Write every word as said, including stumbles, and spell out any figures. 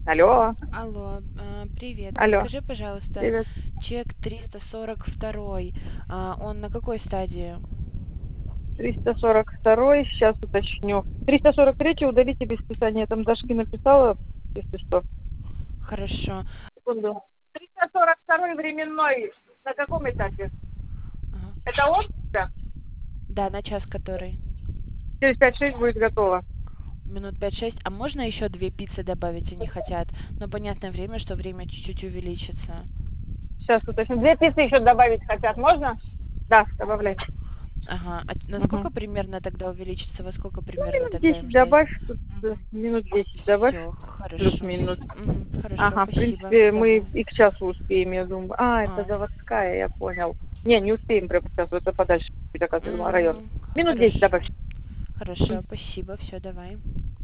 Алло, Алло, а, привет. алло, Подскажи, пожалуйста, привет. чек триста сорок два, а, он на какой стадии? триста сорок второй, сейчас уточню. триста сорок третий удалите без списания. Там Дашки написала, если что. Хорошо. Секунду. триста сорок второй временной. На каком этапе? Ага. Это он? Да. Да, на час который? Через пять-шесть будет готово. Минут пять-шесть. А можно еще две пиццы добавить, они хотят? Но понятное время, что время чуть-чуть увеличится. Сейчас уточню. Две пиццы еще добавить хотят. Можно? Да, добавляй. Ага. А Угу. насколько примерно тогда увеличится? Во сколько Ну, примерно минут тогда им десять ждать? добавь. Тут, э, минут десять добавь. Все, хорошо. Плюс-минус. Мгм, хорошо, Ага, в спасибо. принципе, мы Давай. и к часу успеем, я думаю. А, это А, заводская, я понял. Не, не успеем прямо к часу, это подальше, оказывается, район. м, Минут десять хорошо. добавь. Хорошо, спасибо. Все, давай.